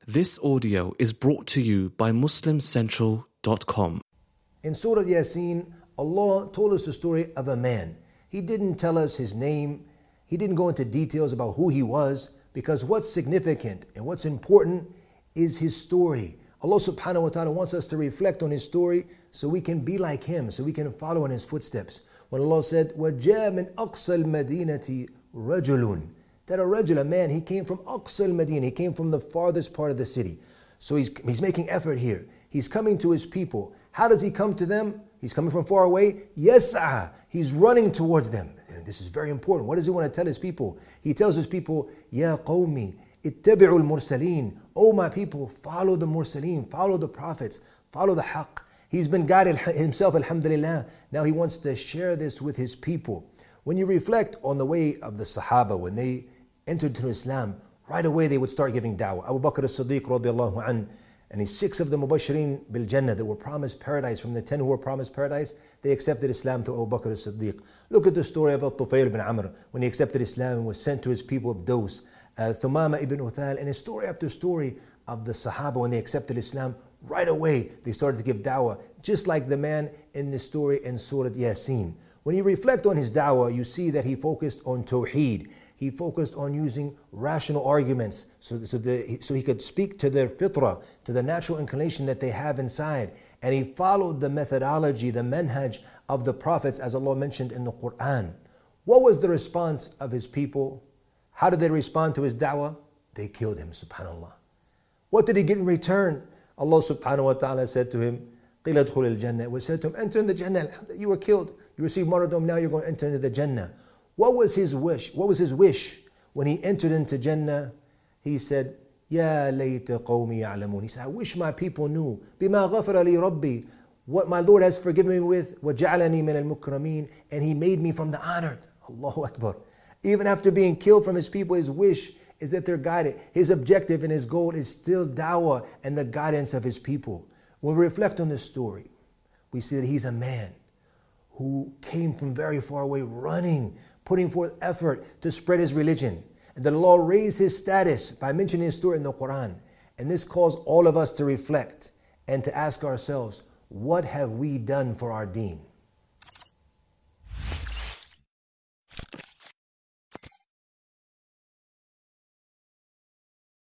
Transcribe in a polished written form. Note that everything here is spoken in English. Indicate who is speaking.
Speaker 1: This audio is brought to you by MuslimCentral.com.
Speaker 2: In Surah Yasin, Allah told us the story of a man. He didn't tell us his name. He didn't go into details about who he was, because what's significant and what's important is his story. Allah subhanahu wa ta'ala wants us to reflect on his story so we can be like him, so we can follow in his footsteps. When Allah said, وَجَاءَ مِنْ أَقْصَى الْمَدِينَةِ رَجُلٌ, that a rajul, a man, he came from Aqsa al-Madinah, he came from the farthest part of the city. So he's making effort here. He's coming to his people. How does he come to them? He's coming from far away. Yas'a, he's running towards them. And this is very important. What does he want to tell his people? He tells his people, Ya qawmi, ittabi'u al-mursaleen. Oh my people, follow the mursaleen, follow the prophets, follow the haqq. He's been guided himself, alhamdulillah. Now he wants to share this with his people. When you reflect on the way of the Sahaba, when they entered into Islam, right away they would start giving da'wah. Abu Bakr as-Siddiq radiallahu anh, and his 6 of the Mubashirin bil Jannah that were promised paradise, from the 10 who were promised paradise, they accepted Islam to Abu Bakr as-Siddiq. Look at the story of Al-Tufayl ibn Amr, when he accepted Islam and was sent to his people of Dos. Thumama ibn Uthal, and his story after story of the Sahaba when they accepted Islam, right away they started to give da'wah, just like the man in the story in Surah Yasin. When you reflect on his da'wah, you see that he focused on Tawheed. He focused on using rational arguments so he could speak to their fitrah, to the natural inclination that they have inside. And he followed the methodology, the manhaj of the prophets, as Allah mentioned in the Quran. What was the response of his people? How did they respond to his da'wah? They killed him, subhanAllah. What did he get in return? Allah subhanahu wa ta'ala said to him, قِيلَ ادْخُلِ الْجَنَّةِ. It was said to him, enter in the Jannah. You were killed. You received martyrdom, now you're going to enter into the Jannah. What was his wish? What was his wish when he entered into Jannah? He said, Ya layta qawmi ya'lamun. He said, I wish my people knew. Bima ghafara li rabbi. What my Lord has forgiven me with. وَجَعَلَنِي مِنَ الْمُكْرَمِينَ. And he made me from the honored. Allahu Akbar. Even after being killed from his people, his wish is that they're guided. His objective and his goal is still da'wah and the guidance of his people. When we reflect on this story, we see that he's a man who came from very far away, running, putting forth effort to spread his religion. And that Allah raised his status by mentioning his story in the Quran. And this calls all of us to reflect and to ask ourselves, what have we done for our deen?